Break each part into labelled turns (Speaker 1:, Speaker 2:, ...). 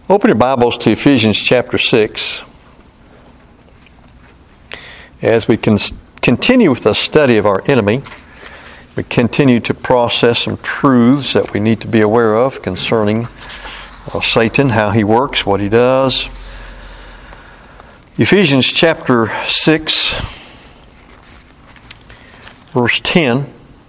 Speaker 1: Open your Bibles to Ephesians chapter 6 as we can continue with the study of our enemy. We continue to process some truths that we need to be aware of concerning Satan, how he works, what he does. Ephesians chapter 6, verse 10.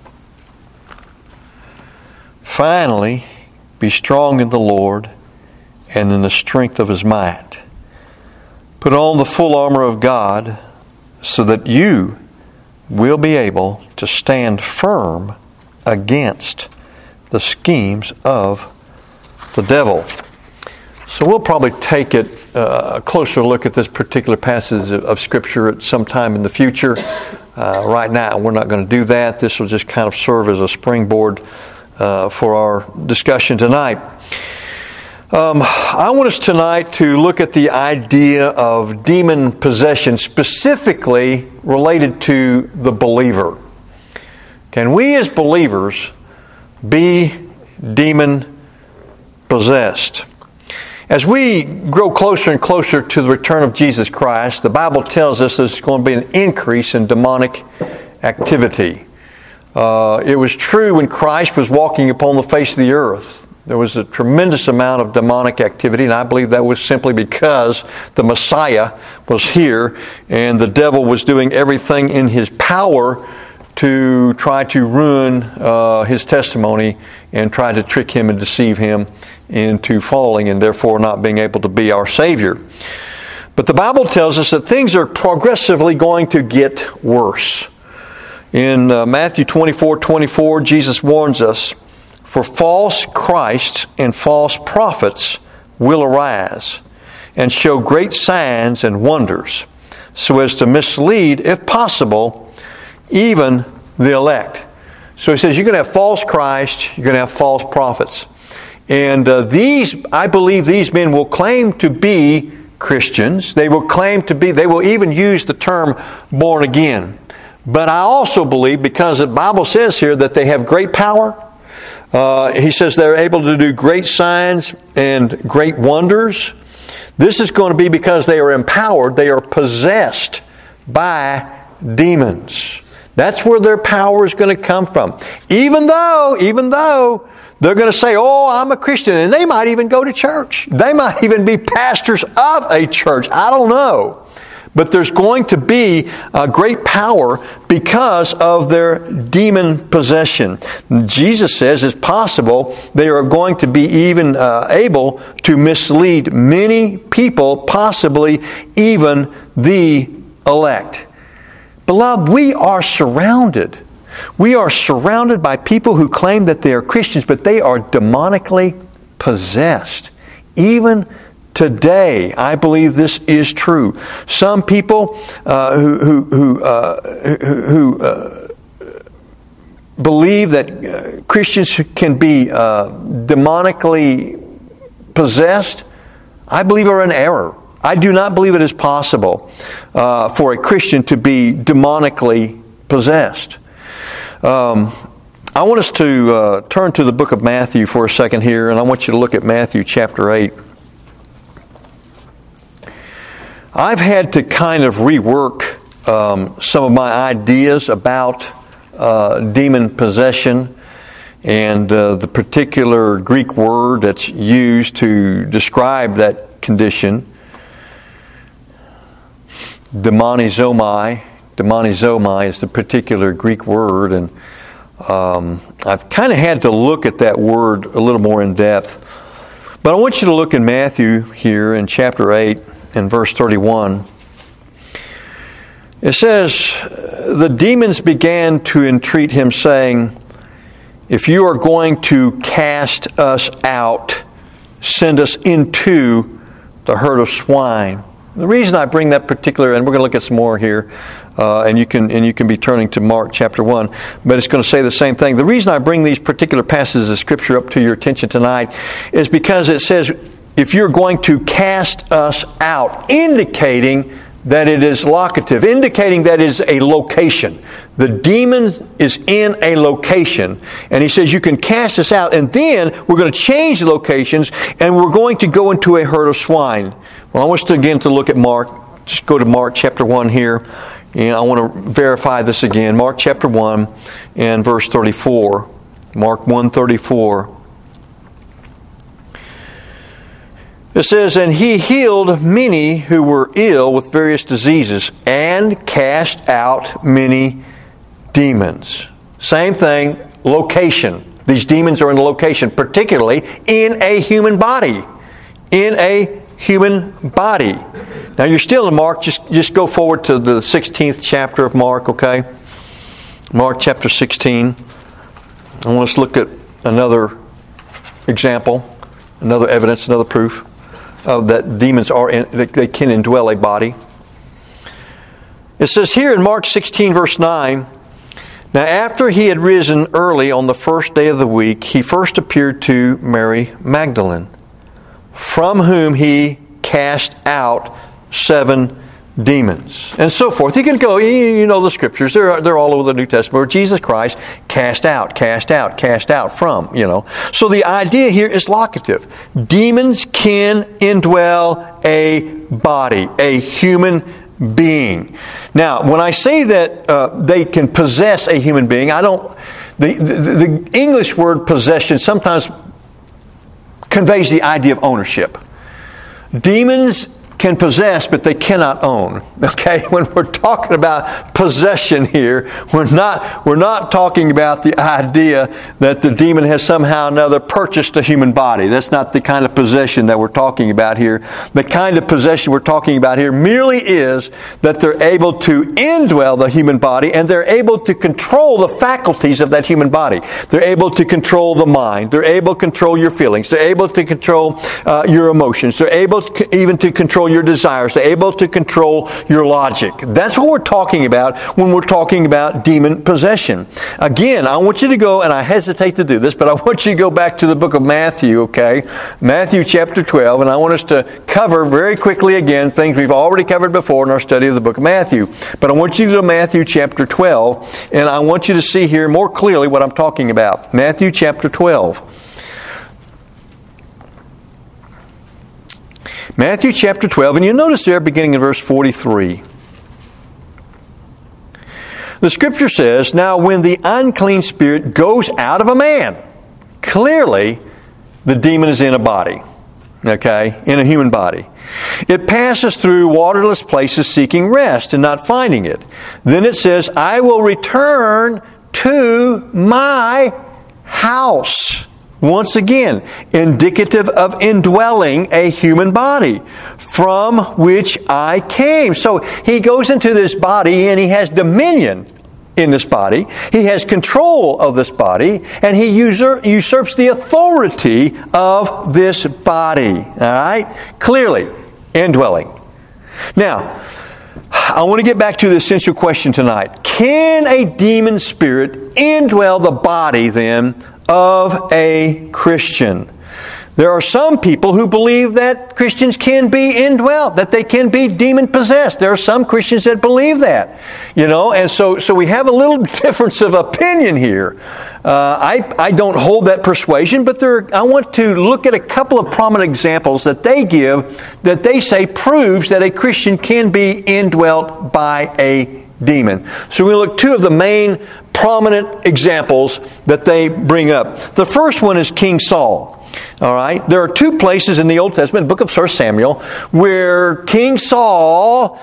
Speaker 1: Finally, be strong in the Lord and in the strength of His might. Put on the full armor of God so that you will be able to stand firm against the schemes of the devil. So we'll probably take a closer look at this particular passage of Scripture at some time in the future. Right now, we're not going to do that. This will just kind of serve as a springboard for our discussion tonight. I want us tonight to look at the idea of demon possession, specifically related to the believer. Can we as believers be demon possessed? As we grow closer and closer to the return of Jesus Christ, the Bible tells us there's going to be an increase in demonic activity. It was true when Christ was walking upon the face of the earth. There was a tremendous amount of demonic activity, and I believe that was simply because the Messiah was here and the devil was doing everything in his power to try to ruin his testimony and try to trick him and deceive him into falling and therefore not being able to be our Savior. But the Bible tells us that things are progressively going to get worse. In Matthew 24:24, Jesus warns us, "For false Christs and false prophets will arise and show great signs and wonders, so as to mislead, if possible, even the elect." So he says you're going to have false Christ, you're going to have false prophets. And I believe these men will claim to be Christians. They will even use the term born again. But I also believe, because the Bible says here that they have great power, he says they're able to do great signs and great wonders. This is going to be because they are empowered. They are possessed by demons. That's where their power is going to come from. Even though they're going to say, "Oh, I'm a Christian," and they might even go to church. They might even be pastors of a church. I don't know. But there's going to be great power because of their demon possession. Jesus says it's possible they are going to be even able to mislead many people, possibly even the elect. Beloved, we are surrounded. We are surrounded by people who claim that they are Christians, but they are demonically possessed. Even today, I believe this is true. Some people who believe that Christians can be demonically possessed, I believe are in error. I do not believe it is possible for a Christian to be demonically possessed. I want us to turn to the book of Matthew for a second here, and I want you to look at Matthew chapter 8. I've had to kind of rework some of my ideas about demon possession and the particular Greek word that's used to describe that condition. Demonizomai. Demonizomai is the particular Greek word, and I've kind of had to look at that word a little more in depth. But I want you to look in Matthew here in chapter 8 and verse 31. It says, "The demons began to entreat him, saying, 'If you are going to cast us out, send us into the herd of swine.'" The reason I bring that particular, and we're going to look at some more here, and you can be turning to Mark chapter 1, but it's going to say the same thing. The reason I bring these particular passages of Scripture up to your attention tonight is because it says, "If you're going to cast us out," indicating that it is locative, indicating that it is a location. The demon is in a location. And he says you can cast this out. And then we're going to change the locations and we're going to go into a herd of swine. Well, I want us to again to look at Mark. Just go to Mark chapter 1 here. And I want to verify this again. Mark chapter 1 and verse 34. Mark 1:34. It says, and he healed many who were ill with various diseases and cast out many demons. Same thing, location. These demons are in a location, particularly in a human body. In a human body. Now you're still in Mark. Just go forward to the 16th chapter of Mark, okay? Mark chapter 16. I want us to look at another example, another evidence, another proof that demons they can indwell a body. It says here in Mark 16 verse 9, now after he had risen early on the first day of the week, he first appeared to Mary Magdalene, from whom he cast out 7 demons, and so forth. You can go, you know the scriptures, they're all over the New Testament, where Jesus Christ cast out from, So the idea here is locative. Demons can indwell a body, a human being. Now, when I say that they can possess a human being, the English word possession sometimes conveys the idea of ownership. Demons can possess, but they cannot own. Okay? When we're talking about possession here, we're not talking about the idea that the demon has somehow or another purchased a human body. That's not the kind of possession that we're talking about here. The kind of possession we're talking about here merely is that they're able to indwell the human body and they're able to control the faculties of that human body. They're able to control the mind. They're able to control your feelings. They're able to control your emotions. They're able even to control your desires. They're able to control your logic. That's what we're talking about when we're talking about demon possession. Again, I want you to go, and I hesitate to do this, but I want you to go back to the book of Matthew, okay? Matthew chapter 12, and I want us to cover very quickly again things we've already covered before in our study of the book of Matthew. But I want you to go to Matthew chapter 12, and I want you to see here more clearly what I'm talking about. Matthew chapter 12. Matthew chapter 12, and you notice there beginning in verse 43. The scripture says, now when the unclean spirit goes out of a man, clearly the demon is in a body, okay, in a human body. It passes through waterless places seeking rest and not finding it. Then it says, I will return to my house. Once again, indicative of indwelling a human body from which I came. So he goes into this body and he has dominion in this body. He has control of this body and he usurps the authority of this body. All right? Clearly, indwelling. Now, I want to get back to the essential question tonight. Can a demon spirit indwell the body then of a Christian? There are some people who believe that Christians can be indwelt, that they can be demon-possessed. There are some Christians that believe that, and so we have a little difference of opinion here. I don't hold that persuasion, but I want to look at a couple of prominent examples that they give that they say proves that a Christian can be indwelt by a demon. So we look at 2 of the main prominent examples that they bring up. The first one is King Saul. All right, there are 2 places in the Old Testament, the book of 1 Samuel, where King Saul,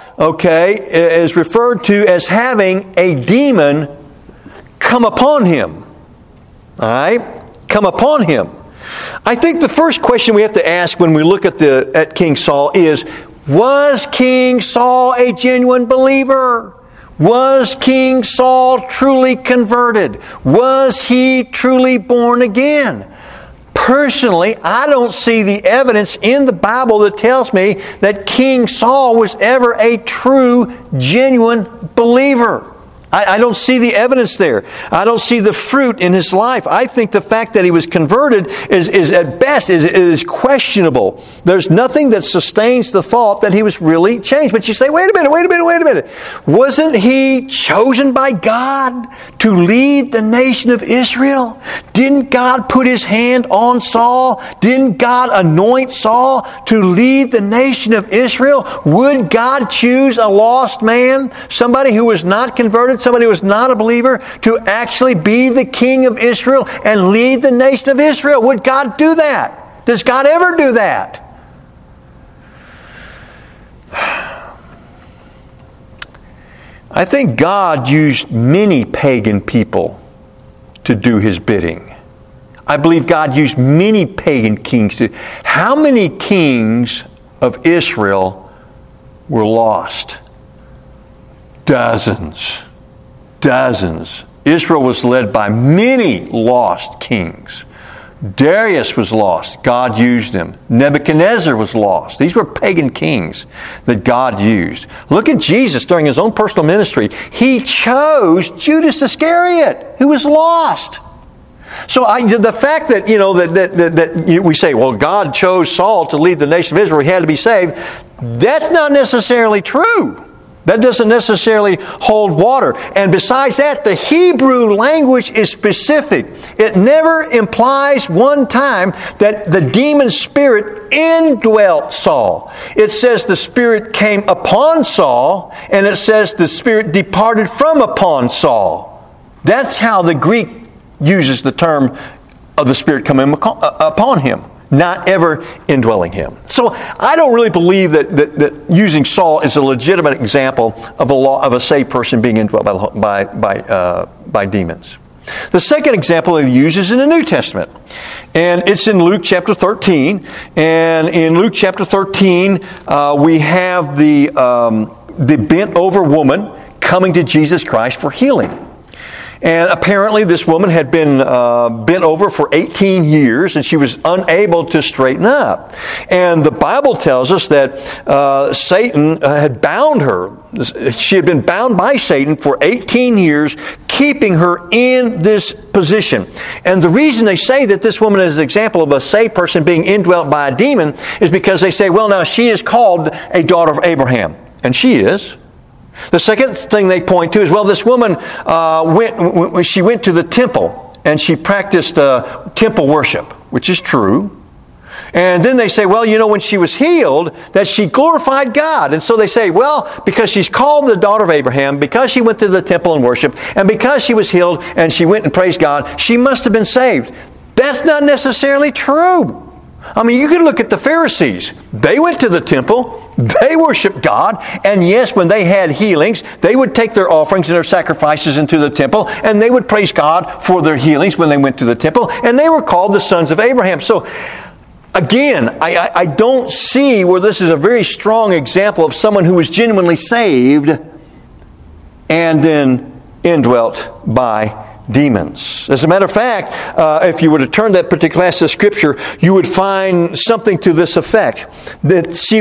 Speaker 1: is referred to as having a demon come upon him. All right, come upon him. I think the first question we have to ask when we look at King Saul is, was King Saul a genuine believer? Was King Saul truly converted? Was he truly born again? Personally, I don't see the evidence in the Bible that tells me that King Saul was ever a true, genuine believer. I don't see the evidence there. I don't see the fruit in his life. I think the fact that he was converted is at best is questionable. There's nothing that sustains the thought that he was really changed. But you say, wait a minute. Wasn't he chosen by God to lead the nation of Israel? Didn't God put his hand on Saul? Didn't God anoint Saul to lead the nation of Israel? Would God choose a lost man, somebody who was not converted, somebody who was not a believer, to actually be the king of Israel and lead the nation of Israel? Would God do that? Does God ever do that? I think God used many pagan people to do his bidding. I believe God used many pagan kings to. How many kings of Israel were lost? Dozens. Israel was led by many lost kings. Darius was lost. God used him. Nebuchadnezzar was lost. These were pagan kings that God used. Look at Jesus during his own personal ministry. He chose Judas Iscariot, who was lost. So the fact that, that we say, well, God chose Saul to lead the nation of Israel, he had to be saved, that's not necessarily true. That doesn't necessarily hold water. And besides that, the Hebrew language is specific. It never implies one time that the demon spirit indwelt Saul. It says the spirit came upon Saul, and it says the spirit departed from upon Saul. That's how the Greek uses the term of the spirit coming upon him, not ever indwelling him. So I don't really believe that using Saul is a legitimate example of a saved person being indwelt by demons. The second example he uses in the New Testament, and it's in Luke chapter 13. And in Luke chapter 13, we have the bent over woman coming to Jesus Christ for healing. And apparently this woman had been bent over for 18 years, and she was unable to straighten up. And the Bible tells us that Satan had bound her. She had been bound by Satan for 18 years, keeping her in this position. And the reason they say that this woman is an example of a saved person being indwelt by a demon is because they say, well, now she is called a daughter of Abraham. And she is. The second thing they point to is, well, this woman she went to the temple and she practiced temple worship, which is true. And then they say, well, when she was healed, that she glorified God. And so they say, well, because she's called the daughter of Abraham, because she went to the temple and worship, and because she was healed and she went and praised God, she must have been saved. That's not necessarily true. I mean, you can look at the Pharisees. They went to the temple. They worshiped God. And yes, when they had healings, they would take their offerings and their sacrifices into the temple, and they would praise God for their healings when they went to the temple. And they were called the sons of Abraham. So, again, I don't see where this is a very strong example of someone who was genuinely saved and then indwelt by demons. As a matter of fact, if you were to turn that particular passage of Scripture, you would find something to this effect: that she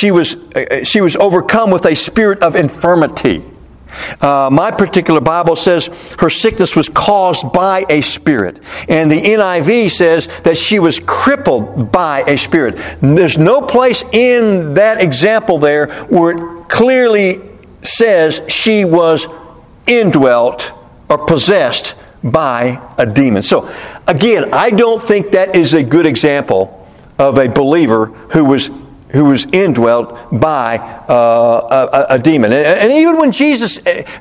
Speaker 1: was overcome with a spirit of infirmity. My particular Bible says her sickness was caused by a spirit, and the NIV says that she was crippled by a spirit. There's no place in that example there where it clearly says she was indwelt or possessed by a demon. So, again, I don't think that is a good example of a believer who was indwelt by a demon. And even when Jesus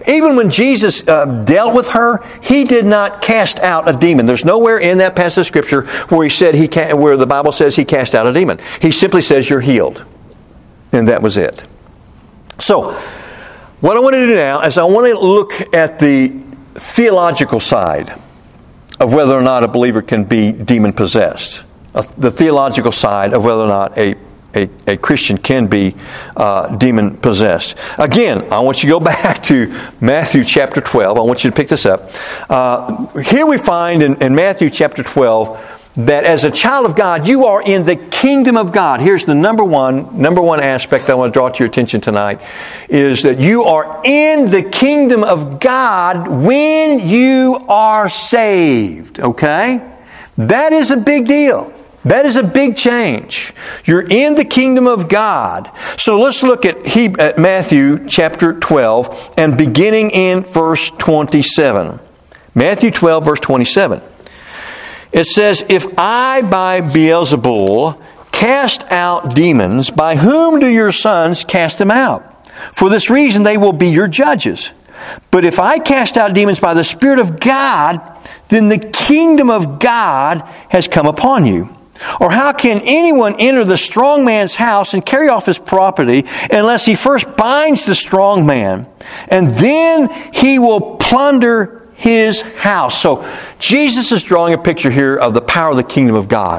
Speaker 1: dealt with her, he did not cast out a demon. There's nowhere in that passage of Scripture where where the Bible says he cast out a demon. He simply says you're healed, and that was it. So, what I want to do now is I want to look at the theological side of whether or not a believer can be demon-possessed. The theological side of whether or not a Christian can be demon-possessed. Again, I want you to go back to Matthew chapter 12. I want you to pick this up. Here we find in Matthew chapter 12 that as a child of God, you are in the kingdom of God. Here's the number one aspect I want to draw to your attention tonight, is that you are in the kingdom of God when you are saved. Okay? That is a big deal. That is a big change. You're in the kingdom of God. So let's look at Matthew chapter 12 and beginning in verse 27. Matthew 12, verse 27. It says, "If I by Beelzebul cast out demons, by whom do your sons cast them out? For this reason they will be your judges. But if I cast out demons by the Spirit of God, then the kingdom of God has come upon you. Or how can anyone enter the strong man's house and carry off his property unless he first binds the strong man? And then he will plunder his house." So Jesus is drawing a picture here of the power of the kingdom of God.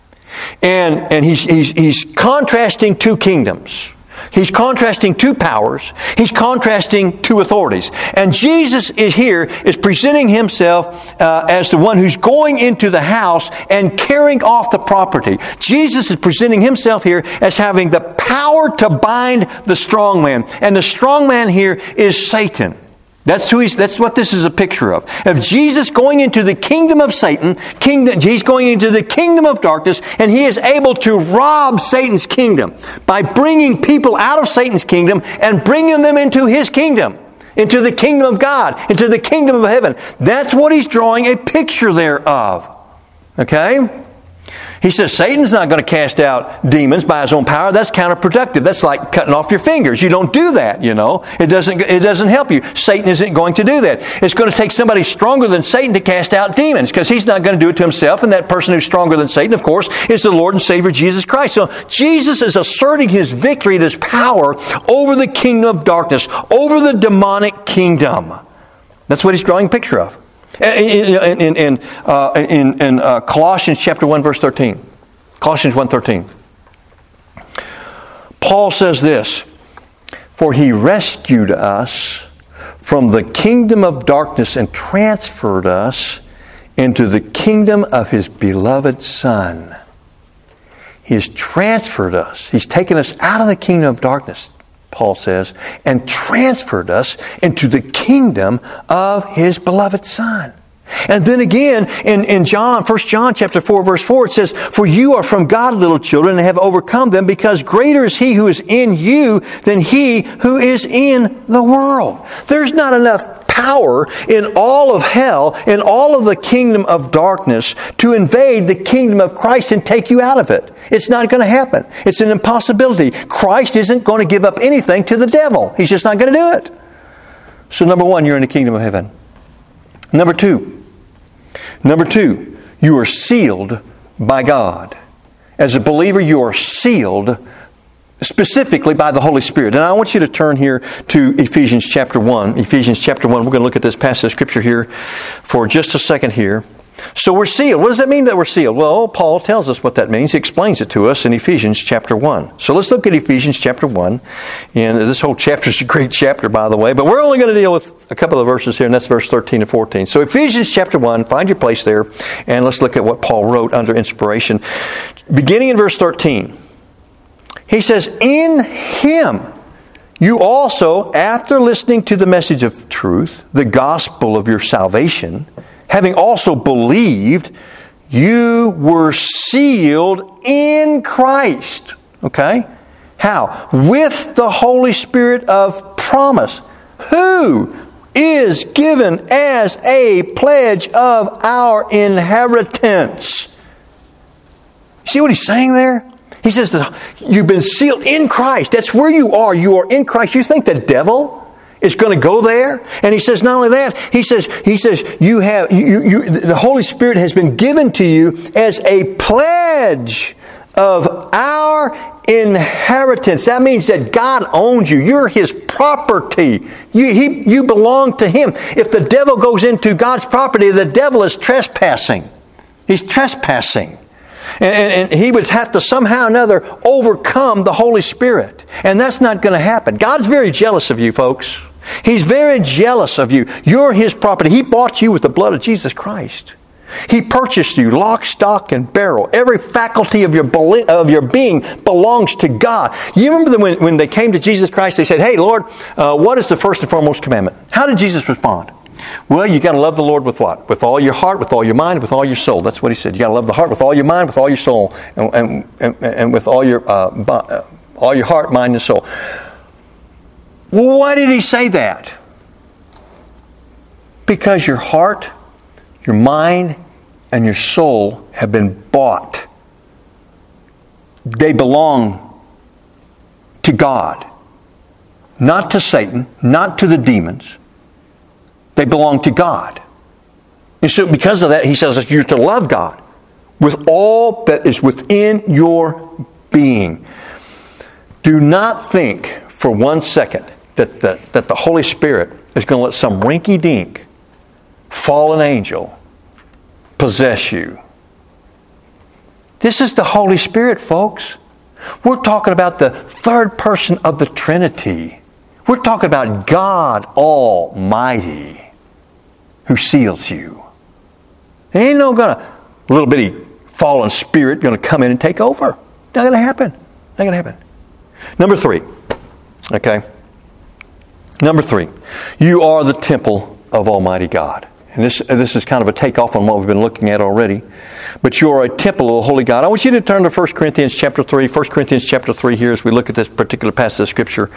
Speaker 1: And he's contrasting two kingdoms. He's contrasting two powers. He's contrasting two authorities. And Jesus is presenting himself as the one who's going into the house and carrying off the property. Jesus is presenting himself here as having the power to bind the strong man. And the strong man here is Satan. That's what this is a picture of. Of Jesus going into the kingdom of Satan, he's going into the kingdom of darkness, and he is able to rob Satan's kingdom by bringing people out of Satan's kingdom and bringing them into his kingdom, into the kingdom of God, into the kingdom of heaven. That's what he's drawing a picture there of. Okay? He says Satan's not going to cast out demons by his own power. That's counterproductive. That's like cutting off your fingers. You don't do that, you know. It doesn't help you. Satan isn't going to do that. It's going to take somebody stronger than Satan to cast out demons, because he's not going to do it to himself. And that person who's stronger than Satan, of course, is the Lord and Savior Jesus Christ. So Jesus is asserting his victory and his power over the kingdom of darkness, over the demonic kingdom. That's what he's drawing a picture of. In Colossians chapter 1, verse 13. Colossians 1:13. Paul says this, "For he rescued us from the kingdom of darkness and transferred us into the kingdom of his beloved Son." He has transferred us. He's taken us out of the kingdom of darkness, Paul says, and transferred us into the kingdom of his beloved Son. And then again, in 1 John chapter 4, verse 4, it says, "For you are from God, little children, and have overcome them, because greater is he who is in you than he who is in the world." There's not enough power in all of hell, in all of the kingdom of darkness, to invade the kingdom of Christ and take you out of it. It's not going to happen. It's an impossibility. Christ isn't going to give up anything to the devil. He's just not going to do it. So number one, you're in the kingdom of heaven. Number two, you are sealed by God. As a believer, you are sealed specifically by the Holy Spirit. And I want you to turn here to Ephesians chapter 1. Ephesians chapter 1. We're going to look at this passage of Scripture here for just a second here. So we're sealed. What does that mean that we're sealed? Well, Paul tells us what that means. He explains it to us in Ephesians chapter 1. So let's look at Ephesians chapter 1. And this whole chapter is a great chapter, by the way. But we're only going to deal with a couple of verses here, and that's verse 13 and 14. So Ephesians chapter 1, find your place there, and let's look at what Paul wrote under inspiration. Beginning in verse 13, he says, "In Him you also, after listening to the message of truth, the gospel of your salvation, having also believed, you were sealed in Christ." Okay? How? With the Holy Spirit of promise, who is given as a pledge of our inheritance. See what he's saying there? He says that you've been sealed in Christ. That's where you are. You are in Christ. You think the devil is going to go there? And he says not only that, he says the Holy Spirit has been given to you as a pledge of our inheritance. That means that God owns you. You're His property. You belong to Him. If the devil goes into God's property, the devil is trespassing. He's trespassing. And he would have to somehow or another overcome the Holy Spirit. And that's not going to happen. God's very jealous of you, folks. He's very jealous of you. You're His property. He bought you with the blood of Jesus Christ. He purchased you, lock, stock, and barrel. Every faculty of your being belongs to God. You remember when they came to Jesus Christ, they said, "Hey, Lord, what is the first and foremost commandment?" How did Jesus respond? Well, you got to love the Lord with what? With all your heart, with all your mind, with all your soul. That's what he said. You got to love the heart with all your mind, with all your soul, and with all your heart, mind, and soul. Well, why did he say that? Because your heart, your mind, and your soul have been bought. They belong to God, not to Satan, not to the demons. They belong to God. And so because of that, he says that you're to love God with all that is within your being. Do not think for 1 second that the Holy Spirit is going to let some rinky-dink fallen angel possess you. This is the Holy Spirit, folks. We're talking about the third person of the Trinity. We're talking about God Almighty who seals you. There ain't no little bitty fallen spirit going to come in and take over. Not going to happen. Not going to happen. Number 3. Okay. Number 3. You are the temple of Almighty God. And this is kind of a takeoff on what we've been looking at already. But you are a temple of the Holy God. I want you to turn to 1 Corinthians chapter 3. 1 Corinthians chapter 3 here as we look at this particular passage of Scripture.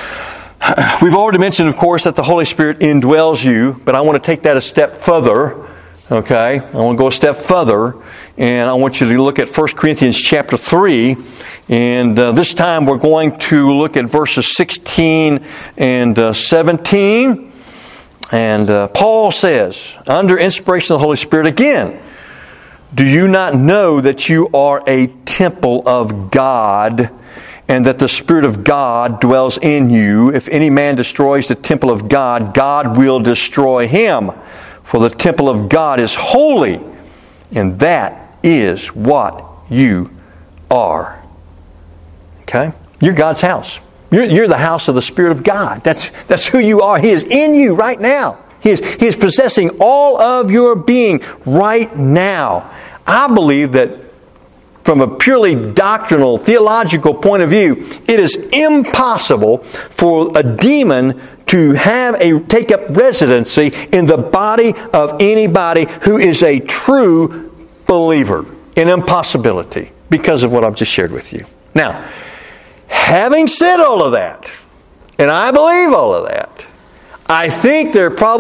Speaker 1: We've already mentioned, of course, that the Holy Spirit indwells you, but I want to take that a step further. Okay? I want to go a step further, and I want you to look at 1 Corinthians chapter 3. And this time we're going to look at verses 16 and 17. And Paul says, under inspiration of the Holy Spirit again, "Do you not know that you are a temple of God, and that the Spirit of God dwells in you? If any man destroys the temple of God, God will destroy him. For the temple of God is holy, and that is what you are." Okay? You're God's house. You're the house of the Spirit of God. That's who you are. He is in you right now. He is possessing all of your being right now. I believe that from a purely doctrinal, theological point of view, it is impossible for a demon to take up residency in the body of anybody who is a true believer. An impossibility because of what I've just shared with you. Now, having said all of that, and I believe all of that, I think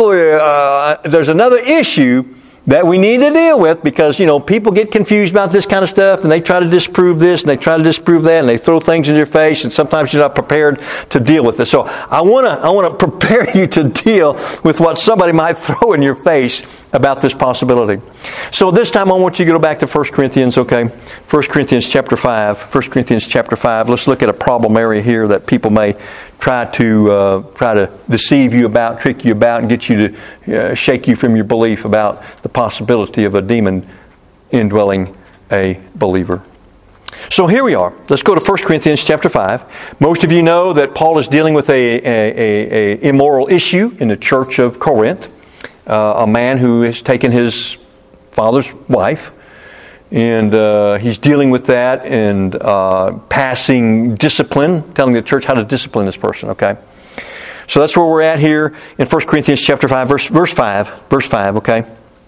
Speaker 1: there's another issue that we need to deal with because, people get confused about this kind of stuff and they try to disprove this and they try to disprove that and they throw things in your face and sometimes you're not prepared to deal with it. So I want to prepare you to deal with what somebody might throw in your face about this possibility. So this time I want you to go back to 1 Corinthians, okay? 1 Corinthians chapter 5. 1 Corinthians chapter 5. Let's look at a problem area here that people may try to deceive you about, trick you about, and get you to shake you from your belief about the possibility of a demon indwelling a believer. So here we are. Let's go to 1 Corinthians chapter 5. Most of you know that Paul is dealing with a immoral issue in the church of Corinth. A man who has taken his father's wife, and he's dealing with that and passing discipline, telling the church how to discipline this person, okay? So that's where we're at here in 1 Corinthians chapter 5, verse 5, okay?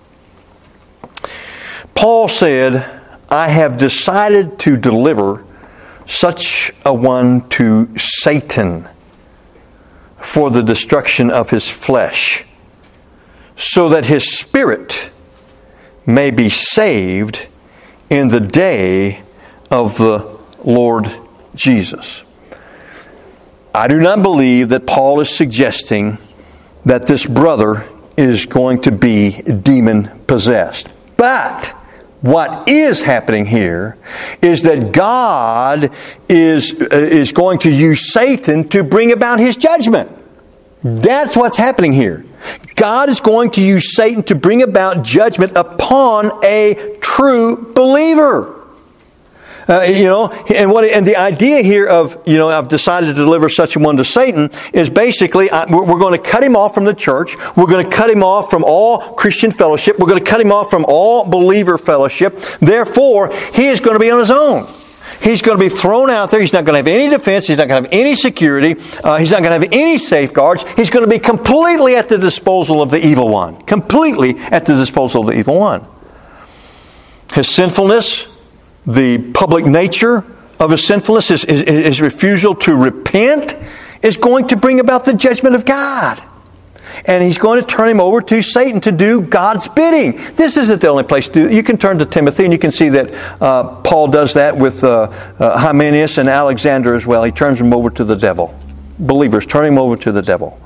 Speaker 1: Paul said, "I have decided to deliver such a one to Satan for the destruction of his flesh, so that his spirit may be saved in the day of the Lord Jesus." I do not believe that Paul is suggesting that this brother is going to be demon-possessed. But what is happening here is that God is going to use Satan to bring about his judgment. That's what's happening here. God is going to use Satan to bring about judgment upon a true believer. And the idea here of, I've decided to deliver such a one to Satan is basically, we're going to cut him off from the church. We're going to cut him off from all Christian fellowship. We're going to cut him off from all believer fellowship. Therefore, he is going to be on his own. He's going to be thrown out there. He's not going to have any defense. He's not going to have any security. He's not going to have any safeguards. He's going to be completely at the disposal of the evil one. Completely at the disposal of the evil one. His sinfulness, the public nature of his sinfulness, his refusal to repent, is going to bring about the judgment of God. And he's going to turn him over to Satan to do God's bidding. This isn't the only place to do it. You can turn to Timothy and you can see that Paul does that with Hymenaeus and Alexander as well. He turns him over to the devil. Believers, turn him over to the devil.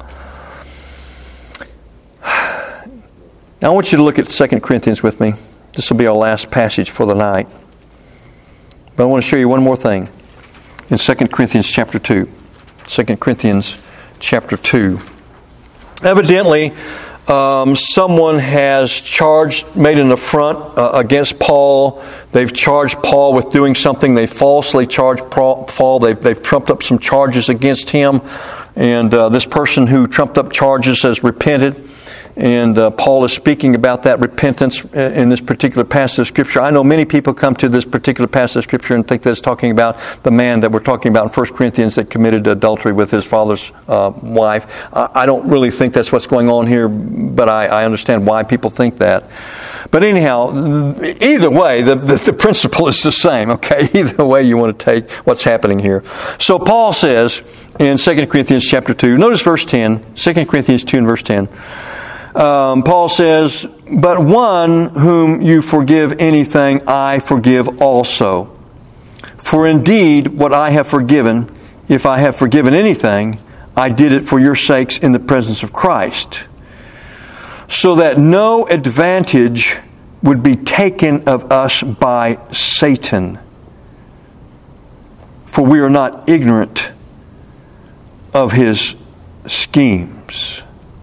Speaker 1: Now I want you to look at 2 Corinthians with me. This will be our last passage for the night. But I want to show you one more thing in 2 Corinthians chapter 2. 2 Corinthians chapter 2. Evidently, someone has made an affront against Paul. They've charged Paul with doing something. They falsely charged Paul. They've trumped up some charges against him. And this person who trumped up charges has repented. And Paul is speaking about that repentance in this particular passage of Scripture. I know many people come to this particular passage of Scripture and think that it's talking about the man that we're talking about in 1 Corinthians that committed adultery with his father's wife. I don't really think that's what's going on here, but I understand why people think that. But anyhow, either way, the principle is the same, okay? Either way you want to take what's happening here. So Paul says in 2 Corinthians chapter 2, notice verse 10, 2 Corinthians 2 and verse 10, Paul says, "But one whom you forgive anything, I forgive also. For indeed, what I have forgiven, if I have forgiven anything, I did it for your sakes in the presence of Christ, so that no advantage would be taken of us by Satan. For we are not ignorant of his schemes."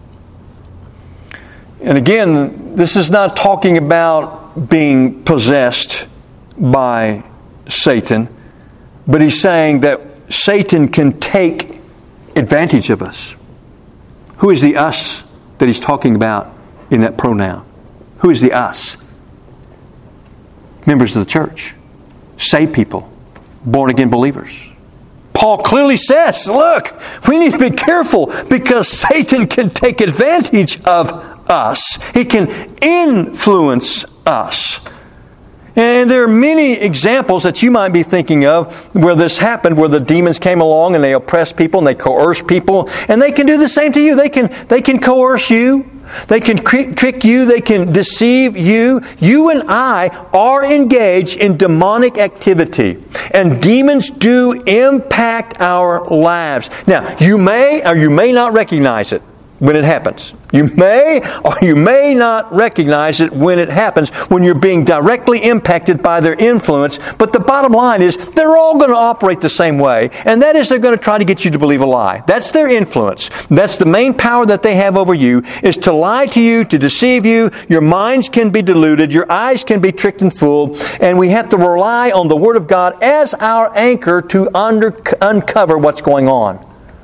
Speaker 1: And again, this is not talking about being possessed by Satan, but he's saying that Satan can take advantage of us. Who is the us that he's talking about in that pronoun? Who is the us? Members of the church. Saved people. Born again believers. Paul clearly says, look, we need to be careful because Satan can take advantage of us. He can influence us. And there are many examples that you might be thinking of where this happened, where the demons came along and they oppressed people and they coerced people. And they can do the same to you. They can coerce you. They can trick you. They can deceive you. You and I are engaged in demonic activity. And demons do impact our lives. Now, you may or you may not recognize it when it happens. You may or you may not recognize it when it happens, when you're being directly impacted by their influence. But the bottom line is they're all going to operate the same way. And that is they're going to try to get you to believe a lie. That's their influence. That's the main power that they have over you, is to lie to you, to deceive you. Your minds can be deluded. Your eyes can be tricked and fooled. And we have to rely on the Word of God as our anchor to uncover what's going on.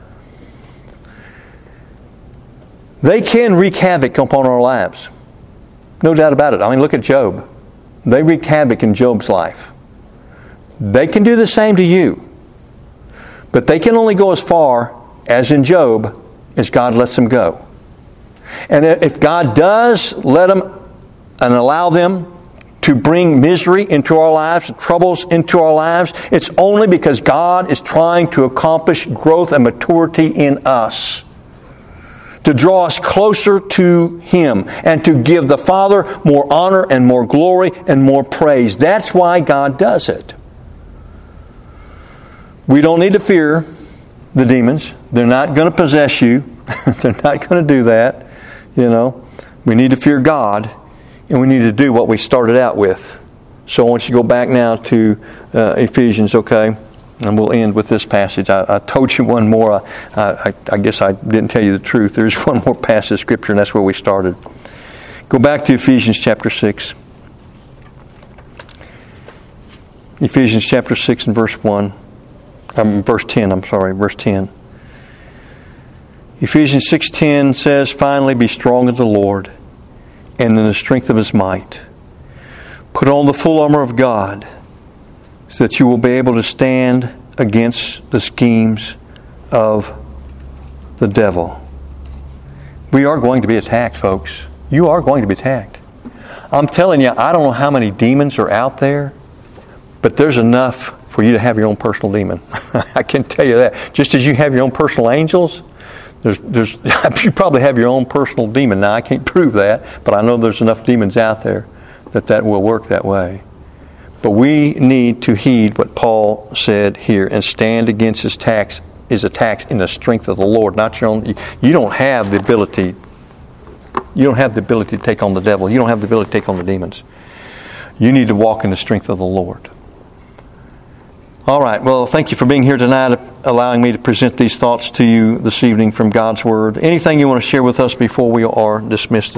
Speaker 1: They can wreak havoc upon our lives. No doubt about it. I mean, look at Job. They wreaked havoc in Job's life. They can do the same to you. But they can only go as far as in Job as God lets them go. And if God does let them and allow them to bring misery into our lives, troubles into our lives, it's only because God is trying to accomplish growth and maturity in us, to draw us closer to Him and to give the Father more honor and more glory and more praise. That's why God does it. We don't need to fear the demons. They're not going to possess you. They're not going to do that. You know, we need to fear God, and we need to do what we started out with. So I want you to go back now to Ephesians, okay? And we'll end with this passage. I told you one more. I guess I didn't tell you the truth. There's one more passage of Scripture, and that's where we started. Go back to Ephesians chapter 6. Ephesians chapter 6 and verse 10. Verse 10. Ephesians 6:10 says, "Finally be strong in the Lord and in the strength of His might. Put on the full armor of God so that you will be able to stand against the schemes of the devil." We are going to be attacked, folks. You are going to be attacked. I'm telling you, I don't know how many demons are out there, but there's enough for you to have your own personal demon. I can tell you that. Just as you have your own personal angels, there's you probably have your own personal demon. Now, I can't prove that, but I know there's enough demons out there that will work that way. But we need to heed what Paul said here and stand against his attacks in the strength of the Lord, not your own. You don't have the ability. You don't have the ability to take on the devil. You don't have the ability to take on the demons. You need to walk in the strength of the Lord. All right. Well, thank you for being here tonight, allowing me to present these thoughts to you this evening from God's Word. Anything you want to share with us before we are dismissed?